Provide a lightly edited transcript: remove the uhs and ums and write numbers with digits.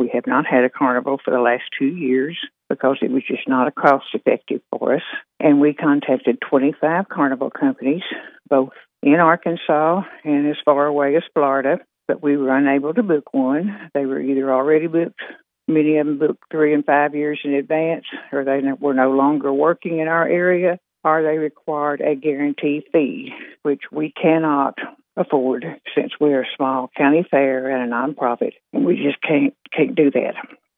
We have not had a carnival for the last 2 years because it was just not cost effective for us. And we contacted 25 carnival companies, both in Arkansas and as far away as Florida, but we were unable to book one. They were either already booked, many of them booked 3 and 5 years in advance, or they were no longer working in our area, or they required a guarantee fee, which we cannot afford since we're a small county fair and a nonprofit, and we just can't do that.